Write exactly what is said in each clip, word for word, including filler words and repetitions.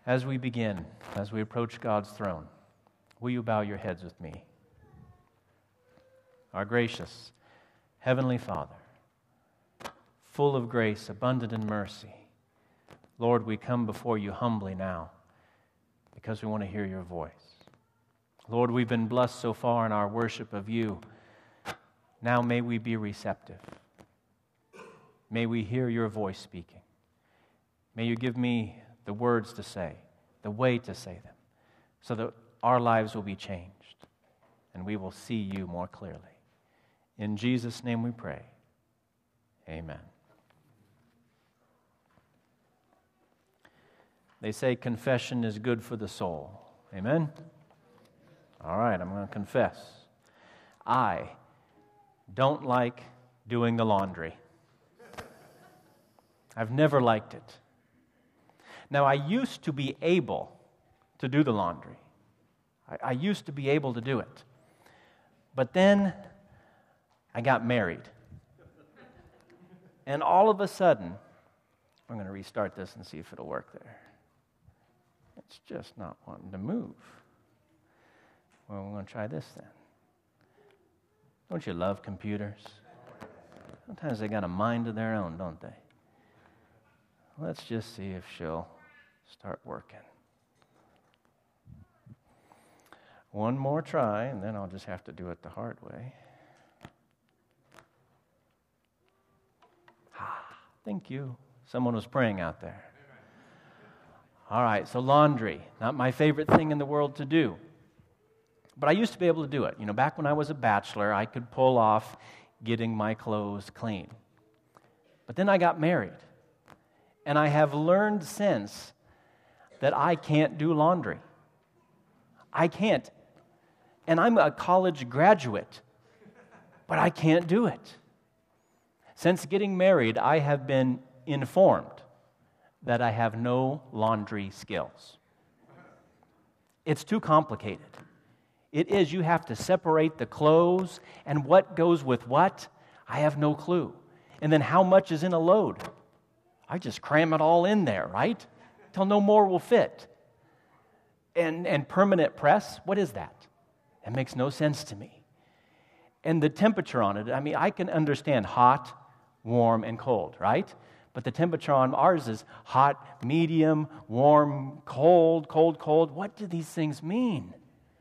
As we begin, as we approach God's throne, will you bow your heads with me? Our gracious Heavenly Father, full of grace, abundant in mercy, Lord, we come before you humbly now because we want to hear your voice. Lord, we've been blessed so far in our worship of you. Now may we be receptive. May we hear your voice speaking. May you give me the words to say, the way to say them, so that our lives will be changed and we will see you more clearly. In Jesus' name we pray. Amen. They say confession is good for the soul. Amen? All right, I'm going to confess. I don't like doing the laundry. I've never liked it. Now, I used to be able to do the laundry. I, I used to be able to do it. But then I got married. And all of a sudden, I'm going to restart this and see if it'll work there. It's just not wanting to move. Well, we're going to try this then. Don't you love computers? Sometimes they got a mind of their own, don't they? Let's just see if she'll start working. One more try, and then I'll just have to do it the hard way. Ah, thank you. Someone was praying out there. All right, so laundry, not my favorite thing in the world to do. But I used to be able to do it. You know, back when I was a bachelor, I could pull off getting my clothes clean. But then I got married. And I have learned since that I can't do laundry. I can't. And I'm a college graduate, but I can't do it. Since getting married, I have been informed that I have no laundry skills. It's too complicated. It is. You have to separate the clothes and what goes with what. I have no clue. And then how much is in a load? I just cram it all in there, right? Till no more will fit. And and permanent press, what is that? That makes no sense to me. And the temperature on it, I mean, I can understand hot, warm, and cold, right? But the temperature on ours is hot, medium, warm, cold, cold, cold. What do these things mean?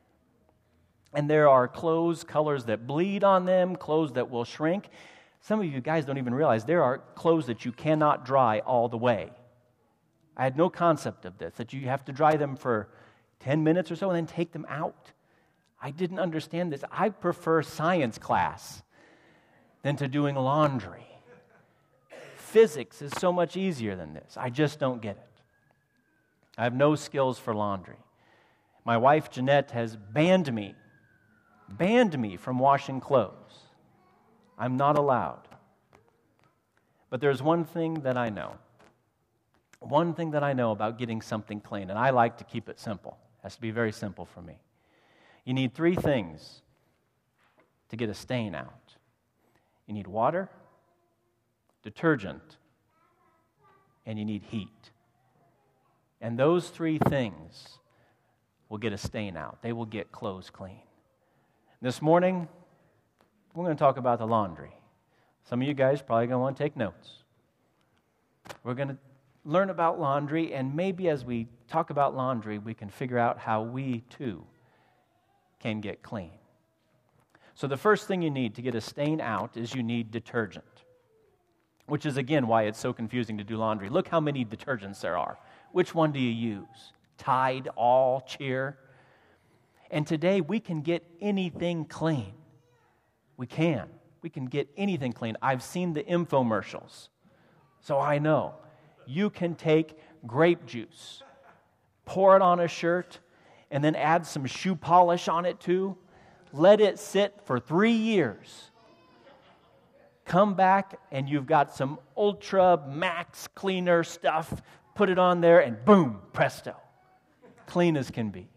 And there are clothes, colors that bleed on them, clothes that will shrink. Some of you guys don't even realize there are clothes that you cannot dry all the way. I had no concept of this, that you have to dry them for ten minutes or so and then take them out. I didn't understand this. I prefer science class than to doing laundry. Physics is so much easier than this. I just don't get it. I have no skills for laundry. My wife, Jeanette, has banned me, banned me from washing clothes. I'm not allowed. But there's one thing that I know. One thing that I know about getting something clean, and I like to keep it simple. It has to be very simple for me. You need three things to get a stain out. You need water, detergent, and you need heat. And those three things will get a stain out. They will get clothes clean. This morning, we're going to talk about the laundry. Some of you guys probably going to want to take notes. We're going to learn about laundry, and maybe as we talk about laundry, we can figure out how we too can get clean. So the first thing you need to get a stain out is you need detergent, which is again why it's so confusing to do laundry. Look how many detergents there are. Which one do you use? Tide, All, Cheer? And today we can get anything clean. We can. We can get anything clean. I've seen the infomercials, so I know. You can take grape juice, pour it on a shirt, and then add some shoe polish on it too. Let it sit for three years. Come back and you've got some Ultra Max cleaner stuff. Put it on there and boom, presto. Clean as can be.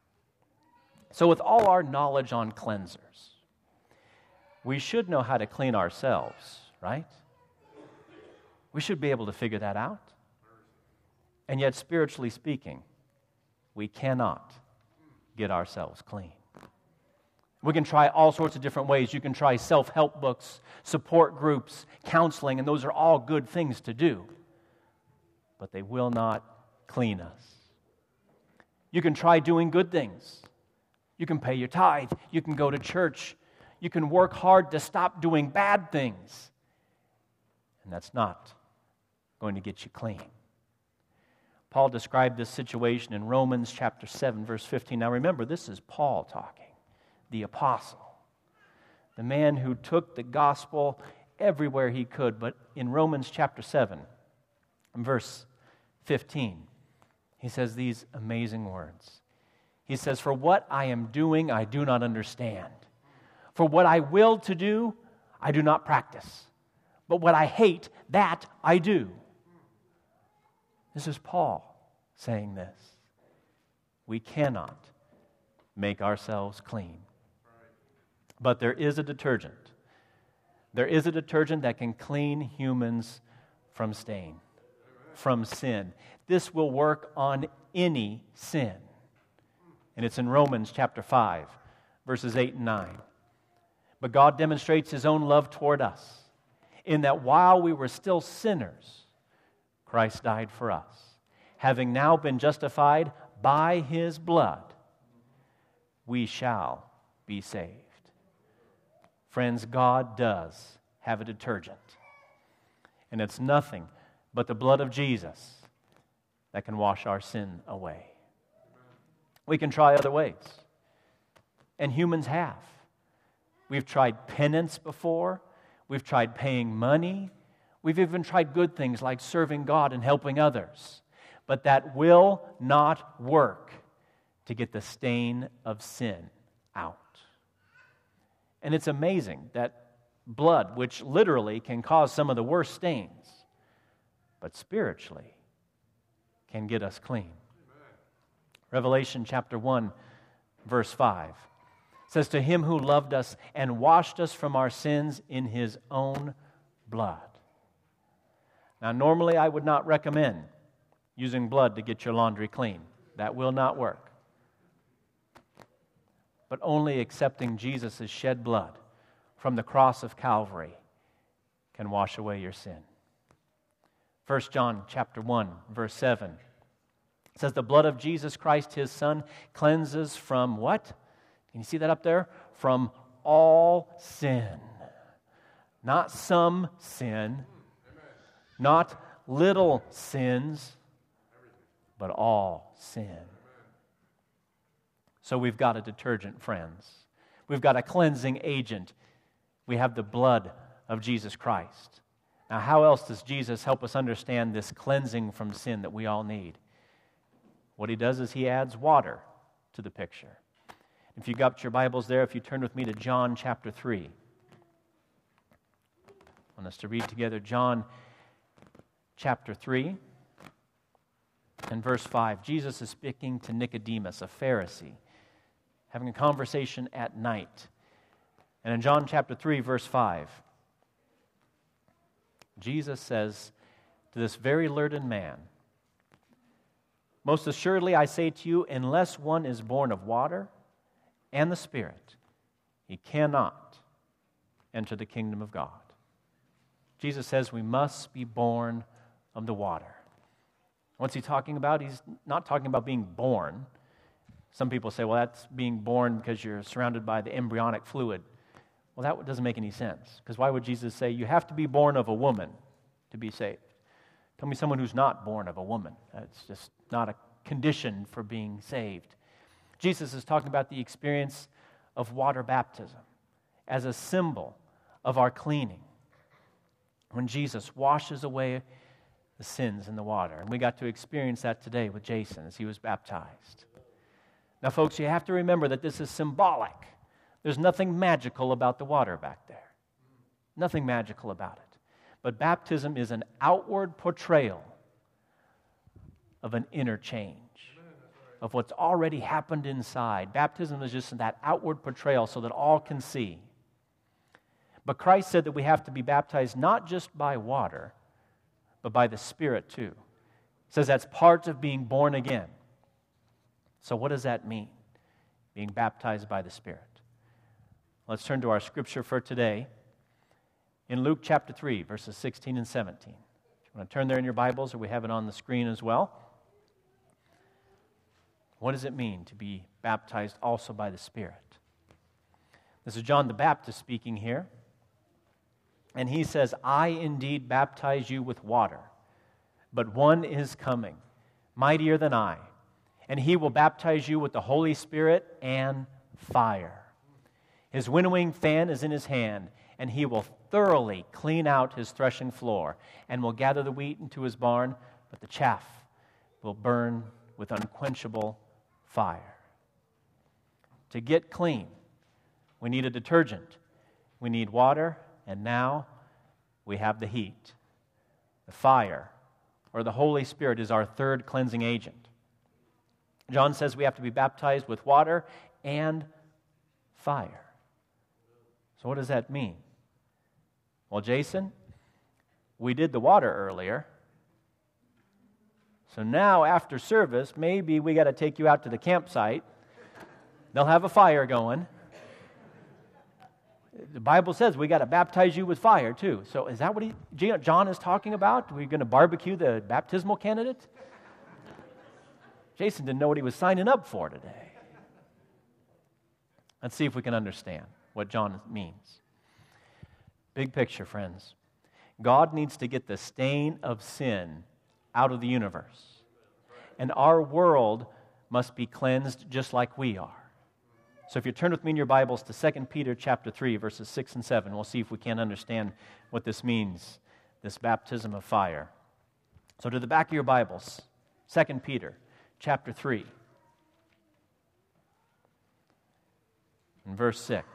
So with all our knowledge on cleansers, we should know how to clean ourselves, right? We should be able to figure that out. And yet, spiritually speaking, we cannot get ourselves clean. We can try all sorts of different ways. You can try self-help books, support groups, counseling, and those are all good things to do. But they will not clean us. You can try doing good things. You can pay your tithe. You can go to church. You can work hard to stop doing bad things. And that's not going to get you clean. Paul described this situation in Romans chapter seven, verse fifteen. Now remember, this is Paul talking, the apostle, the man who took the gospel everywhere he could. But in Romans chapter seven, verse fifteen, he says these amazing words. He says, "For what I am doing, I do not understand. For what I will to do, I do not practice. But what I hate, that I do." This is Paul saying this. We cannot make ourselves clean. But there is a detergent. There is a detergent that can clean humans from stain, from sin. This will work on any sin. And it's in Romans chapter five, verses eight and nine. But God demonstrates His own love toward us, in that while we were still sinners, Christ died for us. Having now been justified by His blood, we shall be saved. Friends, God does have a detergent. And it's nothing but the blood of Jesus that can wash our sin away. We can try other ways. And humans have. We've tried penance before. We've tried paying money. We've even tried good things like serving God and helping others. But that will not work to get the stain of sin out. And it's amazing that blood, which literally can cause some of the worst stains, but spiritually can get us clean. Revelation chapter one, verse five says, "To Him who loved us and washed us from our sins in His own blood." Now, normally I would not recommend using blood to get your laundry clean. That will not work. But only accepting Jesus' shed blood from the cross of Calvary can wash away your sin. First John chapter one, verse seven says, "The blood of Jesus Christ, His Son, cleanses from" what? Can you see that up there? "From all sin." Not some sin, not little sins, but all sin. So we've got a detergent, friends. We've got a cleansing agent. We have the blood of Jesus Christ. Now, how else does Jesus help us understand this cleansing from sin that we all need? What He does is He adds water to the picture. If you got your Bibles there, if you turn with me to John chapter three. I want us to read together John chapter three and verse five. Jesus is speaking to Nicodemus, a Pharisee, having a conversation at night. And in John chapter three, verse five, Jesus says to this very learned man, "Most assuredly I say to you, unless one is born of water and the Spirit, he cannot enter the kingdom of God." Jesus says we must be born of the water. What's He talking about? He's not talking about being born. Some people say, well, that's being born because you're surrounded by the embryonic fluid. Well, that doesn't make any sense, because why would Jesus say you have to be born of a woman to be saved? Tell me someone who's not born of a woman. That's just not a condition for being saved. Jesus is talking about the experience of water baptism as a symbol of our cleaning. When Jesus washes away the sins in the water. And we got to experience that today with Jason as he was baptized. Now, folks, you have to remember that this is symbolic. There's nothing magical about the water back there. Nothing magical about it. But baptism is an outward portrayal of an inner change, of what's already happened inside. Baptism is just that outward portrayal so that all can see. But Christ said that we have to be baptized not just by water, but by the Spirit too. He says that's part of being born again. So what does that mean, being baptized by the Spirit? Let's turn to our scripture for today in Luke chapter three, verses sixteen and seventeen. If you want to turn there in your Bibles, or we have it on the screen as well. What does it mean to be baptized also by the Spirit? This is John the Baptist speaking here. And he says, I indeed baptize you with water, but one is coming, mightier than I, and he will baptize you with the Holy Spirit and fire. His winnowing fan is in his hand, and he will thoroughly clean out his threshing floor, and will gather the wheat into his barn, but the chaff will burn with unquenchable fire. To get clean, we need a detergent. We need water, and now we have the heat. The fire, or the Holy Spirit, is our third cleansing agent. John says we have to be baptized with water and fire. So what does that mean? Well, Jason, we did the water earlier. So now, after service, maybe we got to take you out to the campsite. They'll have a fire going. The Bible says we got to baptize you with fire, too. So is that what he, John is talking about? Are we going to barbecue the baptismal candidate? Jason didn't know what he was signing up for today. Let's see if we can understand what John means. Big picture, friends. God needs to get the stain of sin out of the universe. And our world must be cleansed just like we are. So if you turn with me in your Bibles to Second Peter chapter three, verses six and seven, we'll see if we can understand what this means, this baptism of fire. So to the back of your Bibles, Second Peter chapter three, and verse six.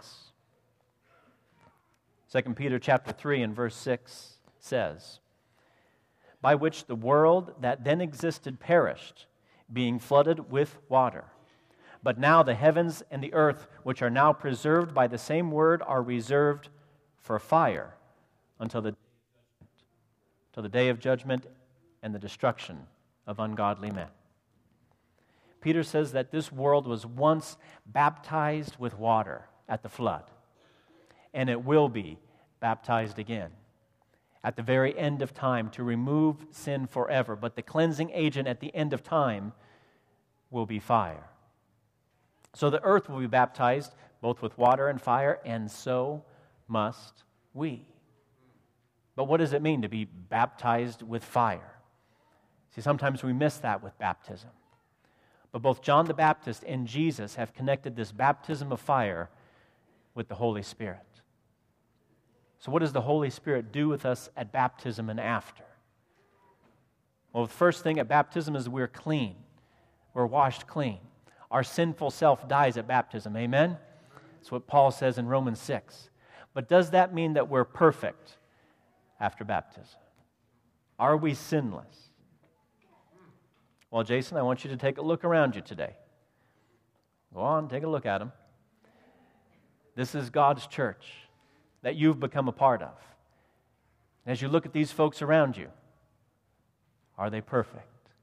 Second Peter chapter three and verse six says, by which the world that then existed perished, being flooded with water. But now the heavens and the earth, which are now preserved by the same word, are reserved for fire until the, until the day of judgment and the destruction of ungodly men. Peter says that this world was once baptized with water at the flood, and it will be baptized again at the very end of time to remove sin forever. But the cleansing agent at the end of time will be fire. So the earth will be baptized both with water and fire, and so must we. But what does it mean to be baptized with fire? See, sometimes we miss that with baptism. But both John the Baptist and Jesus have connected this baptism of fire with the Holy Spirit. So what does the Holy Spirit do with us at baptism and after? Well, the first thing at baptism is we're clean. We're washed clean. Our sinful self dies at baptism. Amen? That's what Paul says in Romans six. But does that mean that we're perfect after baptism? Are we sinless? Well, Jason, I want you to take a look around you today. Go on, take a look at them. This is God's church that you've become a part of. As you look at these folks around you, are they perfect?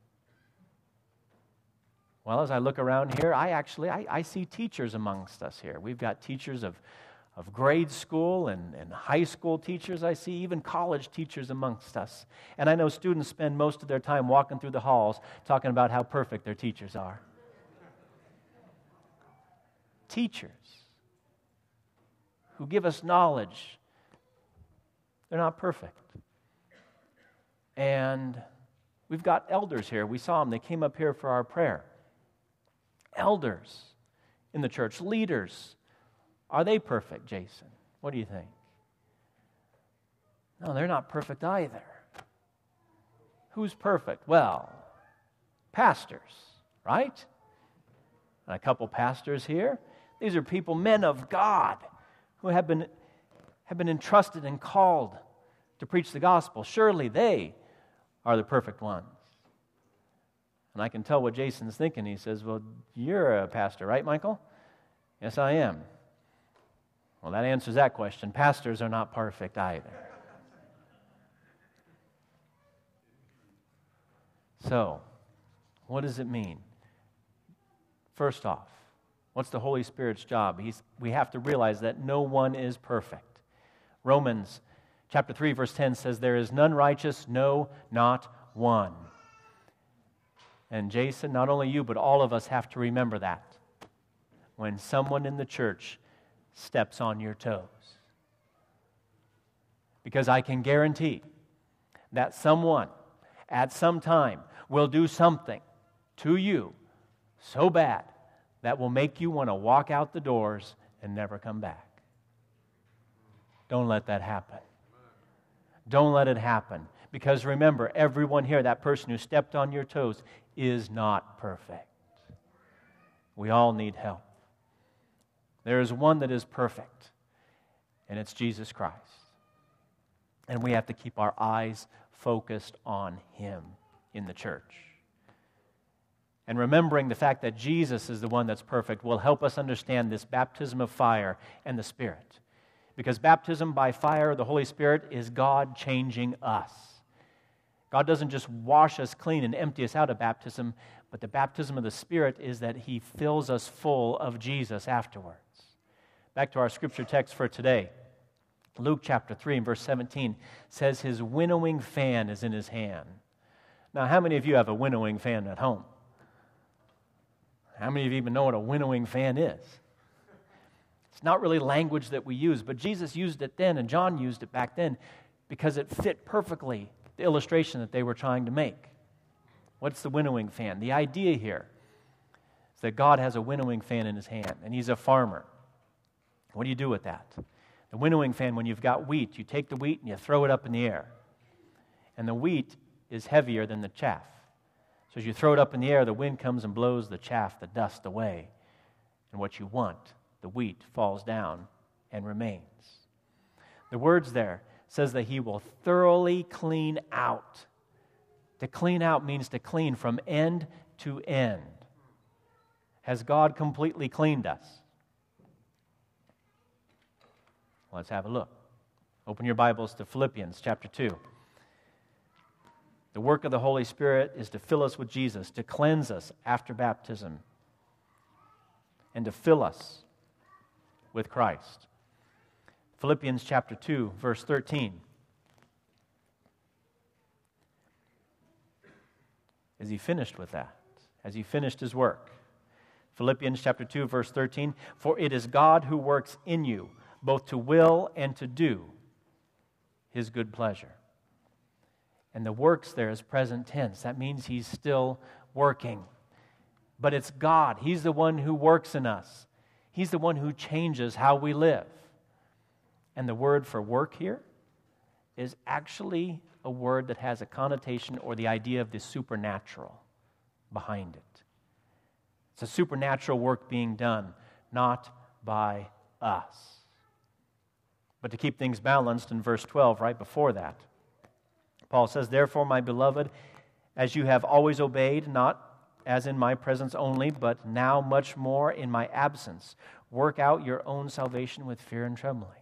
Well, as I look around here, I actually, I, I see teachers amongst us here. We've got teachers of, of grade school and, and high school teachers. I see even college teachers amongst us. And I know students spend most of their time walking through the halls talking about how perfect their teachers are. Teachers who give us knowledge, they're not perfect. And we've got elders here. We saw them. They came up here for our prayer. Elders in the church, leaders, are they perfect, Jason? What do you think? No, they're not perfect either. Who's perfect? Well, pastors, right? And a couple pastors here. These are people, men of God, who have been, have been entrusted and called to preach the gospel. Surely they are the perfect ones. And I can tell what Jason's thinking. He says, well, you're a pastor, right, Michael? Yes, I am. Well, that answers that question. Pastors are not perfect either. So, what does it mean First off, what's the Holy Spirit's job? He's, we have to realize that no one is perfect. Romans chapter three, verse ten says, there is none righteous, no, not one. And Jason, not only you, but all of us have to remember that when someone in the church steps on your toes. Because I can guarantee that someone at some time will do something to you so bad that will make you want to walk out the doors and never come back. Don't let that happen. Don't let it happen. Because remember, everyone here, that person who stepped on your toes, is not perfect. We all need help. There is one that is perfect, and it's Jesus Christ. And we have to keep our eyes focused on Him in the church. And remembering the fact that Jesus is the one that's perfect will help us understand this baptism of fire and the Spirit. Because baptism by fire, the Holy Spirit, is God changing us. God doesn't just wash us clean and empty us out of baptism, but the baptism of the Spirit is that He fills us full of Jesus afterwards. Back to our scripture text for today. Luke chapter three and verse seventeen says His winnowing fan is in His hand. Now, how many of you have a winnowing fan at home? How many of you even know what a winnowing fan is? It's not really language that we use, but Jesus used it then and John used it back then because it fit perfectly the illustration that they were trying to make. What's the winnowing fan? The idea here is that God has a winnowing fan in His hand, and He's a farmer. What do you do with that? The winnowing fan, when you've got wheat, you take the wheat and you throw it up in the air. And the wheat is heavier than the chaff. So as you throw it up in the air, the wind comes and blows the chaff, the dust away. And what you want, the wheat, falls down and remains. The words there says that He will thoroughly clean out. To clean out means to clean from end to end. Has God completely cleaned us? Let's have a look. Open your Bibles to Philippians chapter two. The work of the Holy Spirit is to fill us with Jesus, to cleanse us after baptism, and to fill us with Christ. Philippians chapter two, verse thirteen. Is He finished with that? Has He finished His work? Philippians chapter two, verse thirteen. For it is God who works in you, both to will and to do His good pleasure. And the works there is present tense. That means He's still working. But it's God. He's the one who works in us. He's the one who changes how we live. And the word for work here is actually a word that has a connotation or the idea of the supernatural behind it. It's a supernatural work being done, not by us. But to keep things balanced, in verse twelve, right before that, Paul says, therefore, my beloved, as you have always obeyed, not as in my presence only, but now much more in my absence, work out your own salvation with fear and trembling.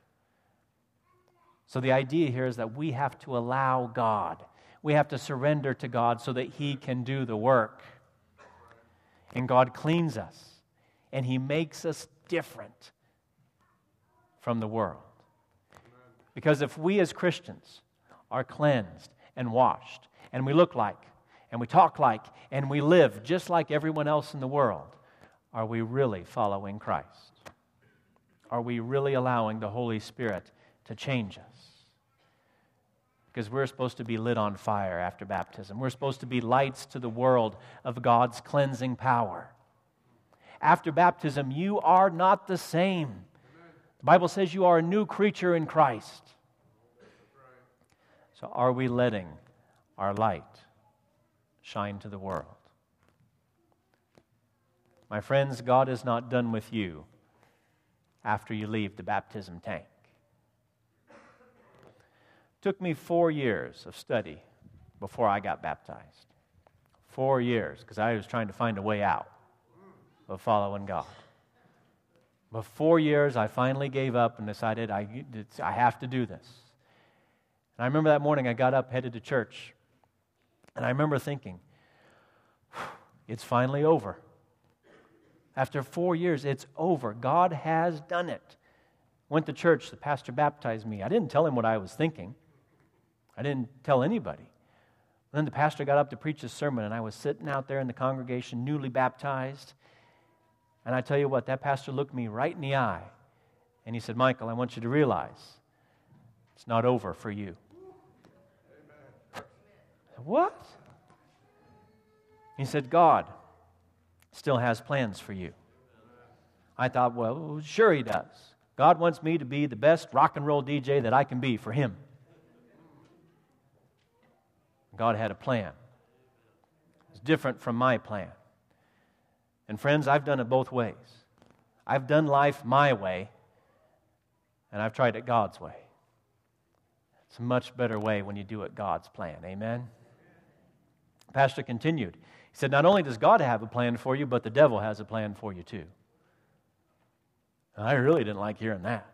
So the idea here is that we have to allow God. We have to surrender to God so that He can do the work. And God cleans us, and He makes us different from the world. Because if we as Christians are cleansed and washed, and we look like, and we talk like, and we live just like everyone else in the world, are we really following Christ? Are we really allowing the Holy Spirit to change us? Because we're supposed to be lit on fire after baptism. We're supposed to be lights to the world of God's cleansing power. After baptism, you are not the same. The Bible says you are a new creature in Christ. So are we letting our light shine to the world? My friends, God is not done with you after you leave the baptism tank. It took me four years of study before I got baptized. Four years, because I was trying to find a way out of following God. But four years, I finally gave up and decided I, I have to do this. And I remember that morning I got up, headed to church, and I remember thinking, it's finally over. After four years, it's over. God has done it. Went to church, the pastor baptized me. I didn't tell him what I was thinking. I didn't tell anybody. And then the pastor got up to preach his sermon, and I was sitting out there in the congregation, newly baptized. And I tell you what, that pastor looked me right in the eye, and he said, Michael, I want you to realize it's not over for you. Amen. What? He said, God still has plans for you. I thought, well, sure he does. God wants me to be the best rock and roll D J that I can be for him. God had a plan. It's different from my plan. And friends, I've done it both ways. I've done life my way, and I've tried it God's way. It's a much better way when you do it God's plan. Amen? The pastor continued. He said, not only does God have a plan for you, but the devil has a plan for you too. And I really didn't like hearing that.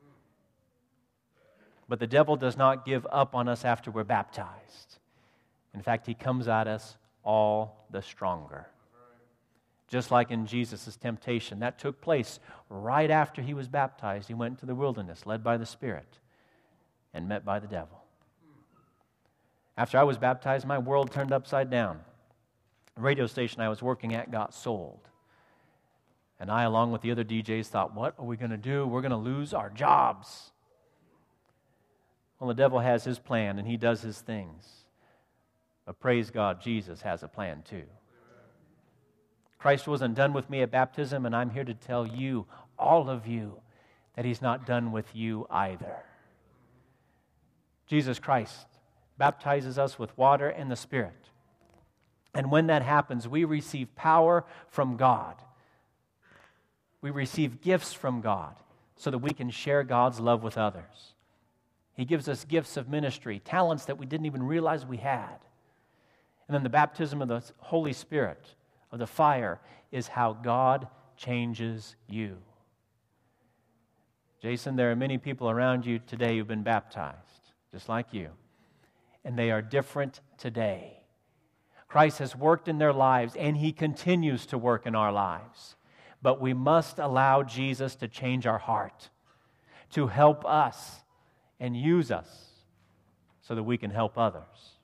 But the devil does not give up on us after we're baptized. In fact, he comes at us all the stronger. Just like in Jesus' temptation, that took place right after he was baptized. He went into the wilderness, led by the Spirit, and met by the devil. After I was baptized, my world turned upside down. The radio station I was working at got sold. And I, along with the other D Js, thought, what are we going to do? We're going to lose our jobs. Well, the devil has his plan, and he does his things. But praise God, Jesus has a plan too. Christ wasn't done with me at baptism, and I'm here to tell you, all of you, that he's not done with you either. Jesus Christ baptizes us with water and the Spirit. And when that happens, we receive power from God. We receive gifts from God so that we can share God's love with others. He gives us gifts of ministry, talents that we didn't even realize we had. And then the baptism of the Holy Spirit, of the fire, is how God changes you. Jason, there are many people around you today who've been baptized, just like you. And they are different today. Christ has worked in their lives, and he continues to work in our lives. But we must allow Jesus to change our heart, to help us and use us so that we can help others.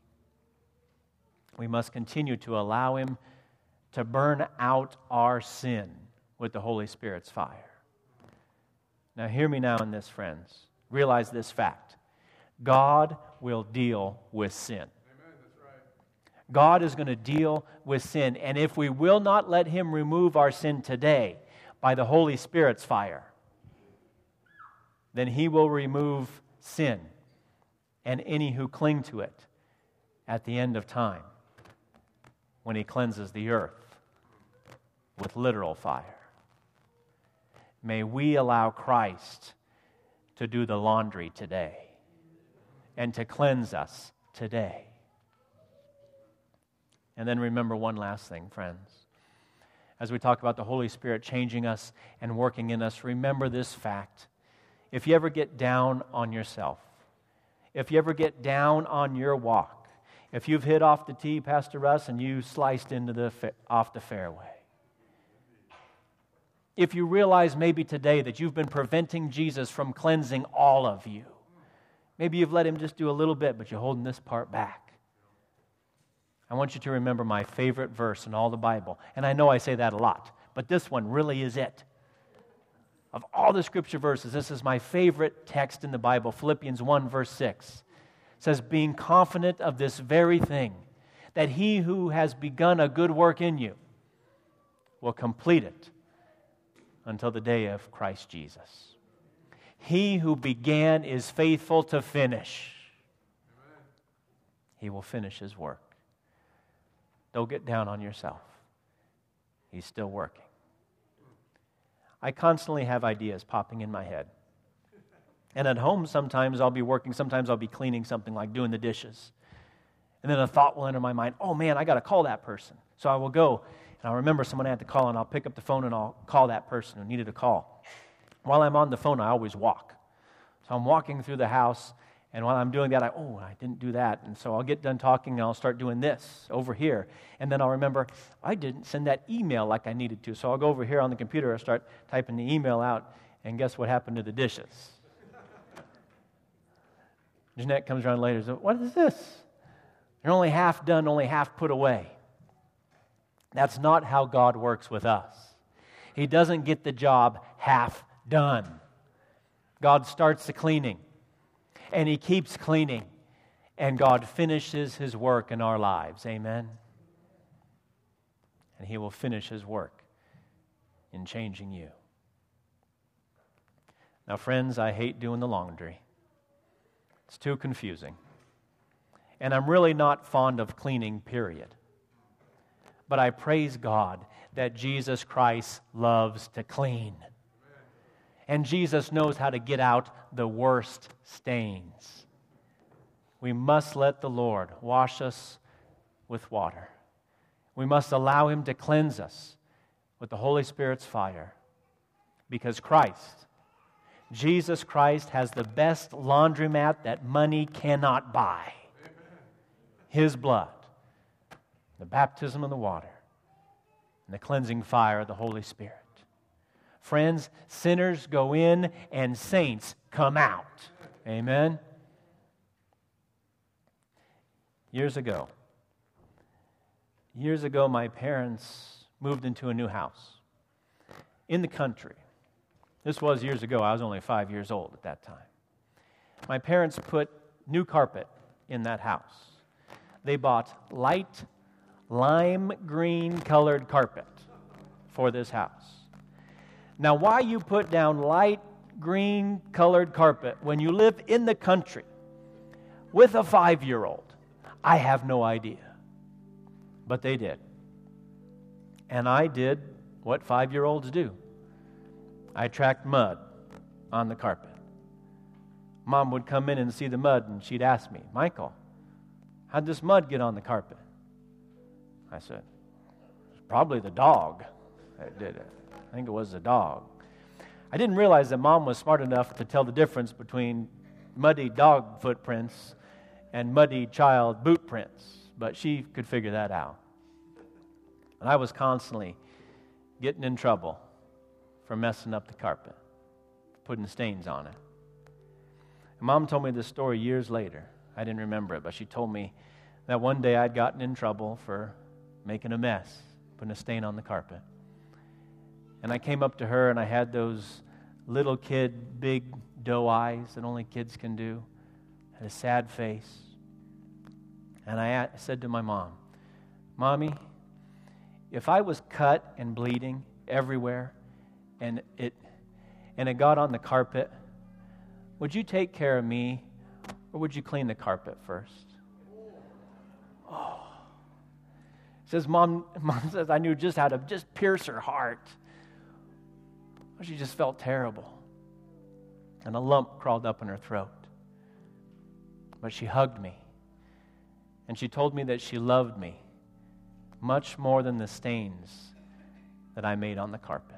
We must continue to allow him to burn out our sin with the Holy Spirit's fire. Now hear me now in this, friends. Realize this fact. God will deal with sin. Amen, that's right. God is going to deal with sin. And if we will not let him remove our sin today by the Holy Spirit's fire, then he will remove sin and any who cling to it at the end of time, when he cleanses the earth with literal fire. May we allow Christ to do the laundry today and to cleanse us today. And then remember one last thing, friends. As we talk about the Holy Spirit changing us and working in us, remember this fact. If you ever get down on yourself, if you ever get down on your walk, if you've hit off the tee, Pastor Russ, and you sliced into the fa- off the fairway. If you realize maybe today that you've been preventing Jesus from cleansing all of you. Maybe you've let him just do a little bit, but you're holding this part back. I want you to remember my favorite verse in all the Bible. And I know I say that a lot, but this one really is it. Of all the scripture verses, this is my favorite text in the Bible, Philippians one, verse six. It says, being confident of this very thing, that he who has begun a good work in you will complete it until the day of Christ Jesus. He who began is faithful to finish. Amen. He will finish his work. Don't get down on yourself. He's still working. I constantly have ideas popping in my head. And at home, sometimes I'll be working, sometimes I'll be cleaning something like doing the dishes. And then a thought will enter my mind, oh man, I got to call that person. So I will go, and I'll remember someone I had to call, and I'll pick up the phone and I'll call that person who needed a call. While I'm on the phone, I always walk. So I'm walking through the house, And while I'm doing that, I, oh, I didn't do that. And so I'll get done talking and I'll start doing this over here. And then I'll remember, I didn't send that email like I needed to. So I'll go over here on the computer and start typing the email out. And guess what happened to the dishes? Jeanette comes around later and says, what is this? They're only half done, only half put away. That's not how God works with us. He doesn't get the job half done. God starts the cleaning. And He keeps cleaning, and God finishes His work in our lives. Amen? And He will finish His work in changing you. Now, friends, I hate doing the laundry. It's too confusing. And I'm really not fond of cleaning, period. But I praise God that Jesus Christ loves to clean. And Jesus knows how to get out the worst stains. We must let the Lord wash us with water. We must allow Him to cleanse us with the Holy Spirit's fire. Because Christ, Jesus Christ, has the best laundromat that money cannot buy. His blood, the baptism of the water, and the cleansing fire of the Holy Spirit. Friends, sinners go in and saints come out. Amen? Years ago, years ago, my parents moved into a new house in the country. This was years ago. I was only five years old at that time. My parents put new carpet in that house. They bought light lime green colored carpet for this house. Now, why you put down light green colored carpet when you live in the country with a five-year-old, I have no idea. But they did. And I did what five-year-olds do. I tracked mud on the carpet. Mom would come in and see the mud, and she'd ask me, Michael, how'd this mud get on the carpet? I said, it's probably the dog that did it. I think it was the dog. I didn't realize that Mom was smart enough to tell the difference between muddy dog footprints and muddy child boot prints, but she could figure that out. And I was constantly getting in trouble for messing up the carpet, putting stains on it. And Mom told me this story years later. I didn't remember it, but she told me that one day I'd gotten in trouble for making a mess, putting a stain on the carpet. And I came up to her and I had those little kid, big doe eyes that only kids can do. Had a sad face. And I said to my mom, Mommy, if I was cut and bleeding everywhere and it and it got on the carpet, would you take care of me or would you clean the carpet first? Oh. Says Mom, Mom says I knew just how to just pierce her heart. She just felt terrible. And a lump crawled up in her throat. But she hugged me. And she told me that she loved me much more than the stains that I made on the carpet.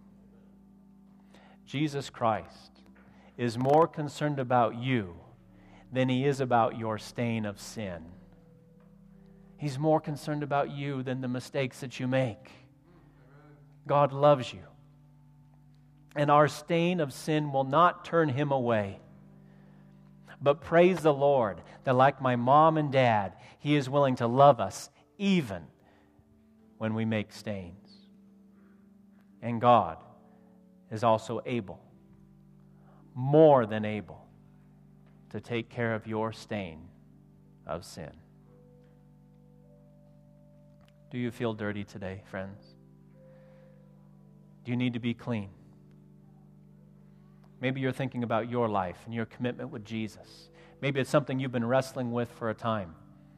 Jesus Christ is more concerned about you than He is about your stain of sin. He's more concerned about you than the mistakes that you make. God loves you. And our stain of sin will not turn Him away. But praise the Lord that like my mom and dad, He is willing to love us even when we make stains. And God is also able, more than able, to take care of your stain of sin. Do you feel dirty today, friends? Do you need to be clean? Maybe you're thinking about your life and your commitment with Jesus. Maybe it's something you've been wrestling with for a time.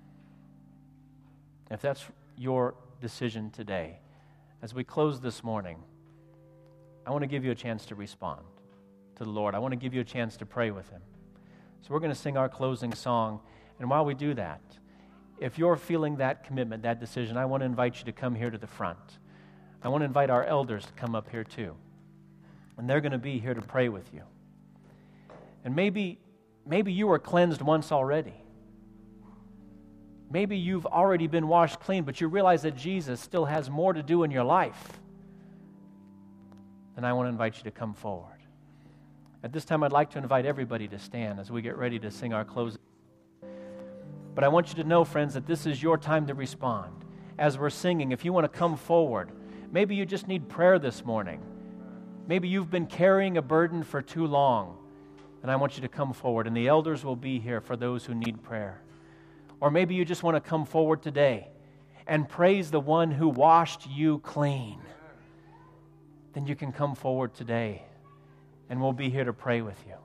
If that's your decision today, as we close this morning, I want to give you a chance to respond to the Lord. I want to give you a chance to pray with Him. So we're going to sing our closing song. And while we do that, if you're feeling that commitment, that decision, I want to invite you to come here to the front. I want to invite our elders to come up here too. And they're going to be here to pray with you. And maybe, maybe you were cleansed once already. Maybe you've already been washed clean, but you realize that Jesus still has more to do in your life. Then I want to invite you to come forward. At this time, I'd like to invite everybody to stand as we get ready to sing our closing. But I want you to know, friends, that this is your time to respond. As we're singing, if you want to come forward, maybe you just need prayer this morning. Maybe you've been carrying a burden for too long, and I want you to come forward, and the elders will be here for those who need prayer. Or maybe you just want to come forward today and praise the one who washed you clean. Then you can come forward today, and we'll be here to pray with you.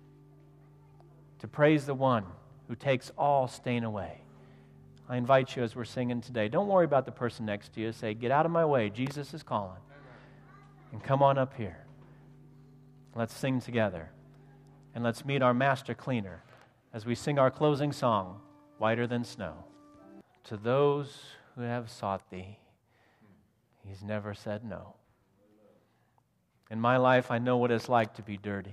To praise the one who takes all stain away. I invite you as we're singing today, don't worry about the person next to you. Say, get out of my way. Jesus is calling. And come on up here. Let's sing together. And let's meet our master cleaner as we sing our closing song, Whiter Than Snow. To those who have sought thee, he's never said no. In my life, I know what it's like to be dirty.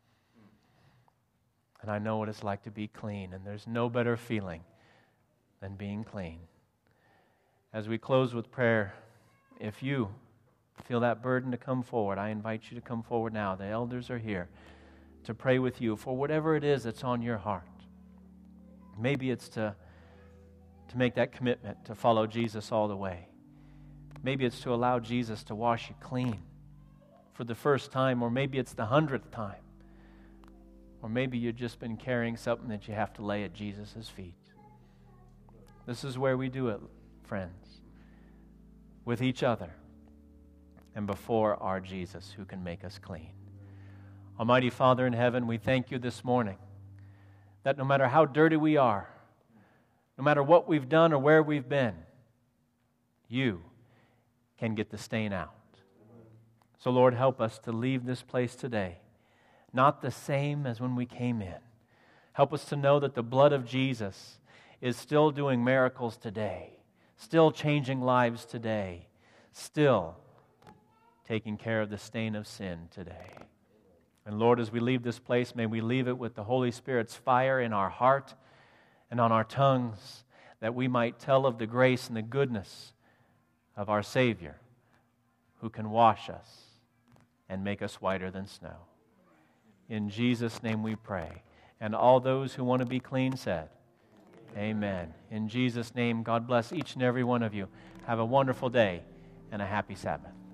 And I know what it's like to be clean. And there's no better feeling than being clean. As we close with prayer, if you feel that burden to come forward, I invite you to come forward now. The elders are here to pray with you for whatever it is that's on your heart. Maybe it's to, to make that commitment to follow Jesus all the way. Maybe it's to allow Jesus to wash you clean for the first time, or maybe it's the hundredth time. Or maybe you've just been carrying something that you have to lay at Jesus' feet. This is where we do it, friends, with each other and before our Jesus who can make us clean. Almighty Father in heaven, we thank you this morning that no matter how dirty we are, no matter what we've done or where we've been, you can get the stain out. So Lord, help us to leave this place today not the same as when we came in. Help us to know that the blood of Jesus is still doing miracles today, still changing lives today, still taking care of the stain of sin today. And Lord, as we leave this place, may we leave it with the Holy Spirit's fire in our heart and on our tongues, that we might tell of the grace and the goodness of our Savior, who can wash us and make us whiter than snow. In Jesus' name we pray. And all those who want to be clean said, amen. In Jesus' name, God bless each and every one of you. Have a wonderful day and a happy Sabbath.